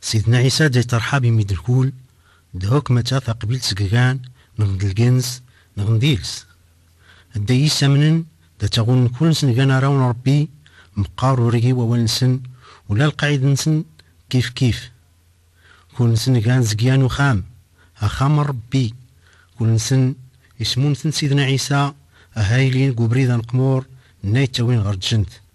سيدنا عيسى دي ترحاب يميد الكول دهوك متى ثقبيل سقاقان نغد الجنس نغنديلس دا يسامنن دا تغون كل سنقانا راون ربي مقار ورقي ووالنسن ولا القاعد نسن كيف كل سنقان زقيان وخام أخام ربي كل سن اسمون سيدنا عيسى أهايلين قبريدا القمور نايت تاوين غرد جنت